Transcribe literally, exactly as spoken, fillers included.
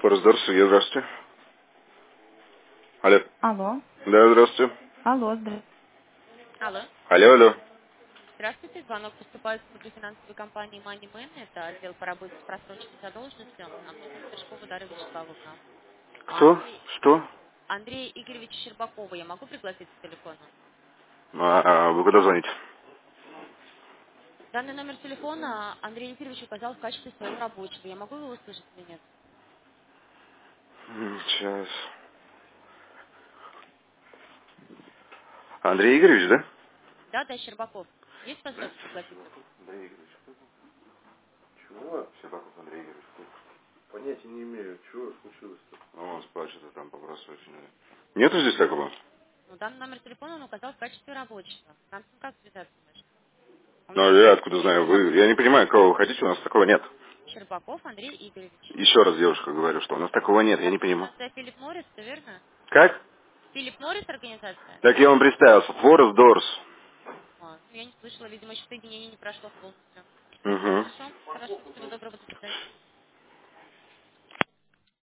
Форсдор, Сергей, здравствуйте. Алло. Алло. Да, здравствуйте. Алло, здравствуйте. Алло. Алло, алло. Здравствуйте. Звонок поступает с внутрифинансовой компании MoneyMan. Это отдел по работе с просроченной задолженностью. Нам нужна Пешкова Дарья Вячеславовна. А Кто? Андрей, Что? Андрей Игоревич Щербакова я могу пригласить к телефону? А, а, вы куда звоните? Данный номер телефона Андрей Игоревич указал в качестве своего рабочего. Я могу его услышать или нет? М, Сейчас. Андрей Игоревич, да? Да, да, Щербаков. Есть возможность пригласить его? Андрей Игоревич. Чего? Щербаков Андрей Игоревич. Понятия не имею, чего случилось-то. Ну, он спрашивает, а там по просроченной. Нету здесь такого? Ну, данный номер телефона он указал в качестве рабочего. Нам с ним как связаться можно? У меня Ну, есть я номер откуда знаю? телефона Вы, я не понимаю, кого вы хотите, у нас такого нет. Щербаков Андрей Игоревич. Еще раз, девушка, говорю, что у нас такого нет, я не понимаю. Организация Филипп Моррис, это верно? Как? Филипп Моррис организация? Так я вам представился. Форест Дорс. А, ну, я не слышала, видимо, еще соединение не прошло полностью. Угу. Хорошо, хорошо, всего доброго, до свидания.